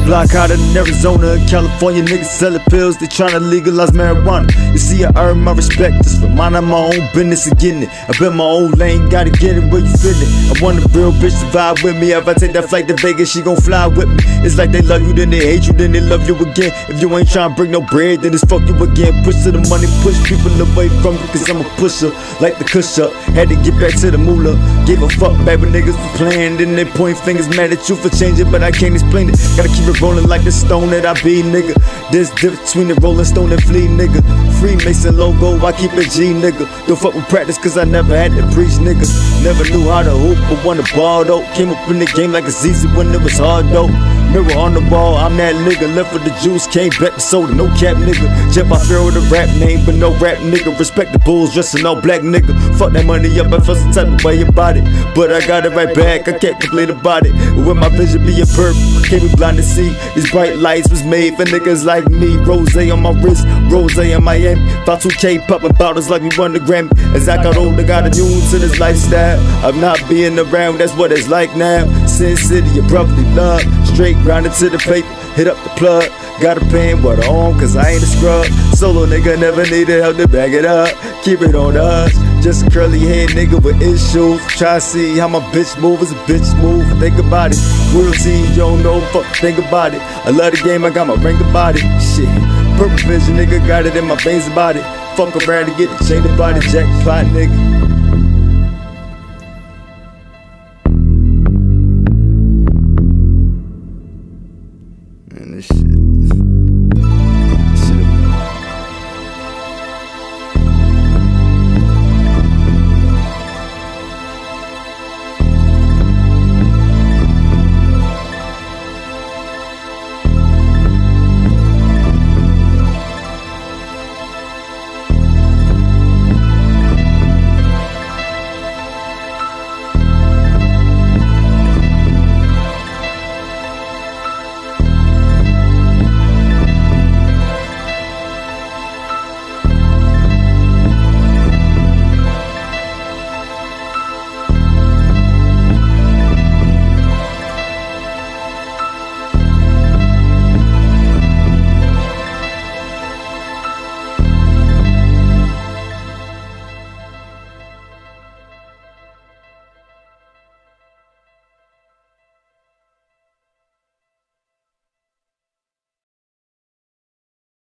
block out in Arizona and California, niggas selling pills, they tryna legalize marijuana. You see, I earn my respect just for minding my own business and getting it. I bet my own lane, gotta get it where you feel it. I want a real bitch to vibe with me. If I take that flight to Vegas, she gon' fly with me. It's like they love you, then they hate you, then they love you again. If you ain't tryna bring no bread, then it's fuck you again. Push to the money, push people away from you, cause I'm a pusher, like the cush up. Had to get back to the moolah. Gave a fuck back when niggas was playing, then they point fingers mad at you for changing, but I can't explain it. Gotta keep it rolling like the stone that I be, nigga. There's difference between the Rolling Stone and Flea, nigga. Freemason logo, I keep it G, nigga. Don't fuck with practice, cause I never had to preach, nigga. Never knew how to hoop, but won the ball, though. Came up in the game like it's easy when it was hard, though. Mirror on the wall, I'm that nigga. Left for the juice, came back to soda, no cap, nigga. Jeff, I fear with a rap name, but no rap, nigga. Respect the bulls, dressing all black, nigga. Fuck that money up, I feel some type of way about it, but I got it right back, I can't complain about it. With my vision being purple, can't be blind to see. These bright lights was made for niggas like me. Rose on my wrist, rose in Miami. About 2K popping bottles like we won the Grammy. As I got older, got immune to this lifestyle of not being around, that's what it's like now. Sin City, abruptly love. Straight grinding to the paper, hit up the plug. Got a pen water on, cause I ain't a scrub. Solo nigga never needed help to back it up. Keep it on us. Just a curly head nigga with issues. Try to see how my bitch move as a bitch move. Think about it. Royalty, you don't know, fuck, think about it. I love the game, I got my ring about it. Shit. Purple vision, nigga, got it in my veins about it. Fuck around to get the chain about it. Jackpot, nigga.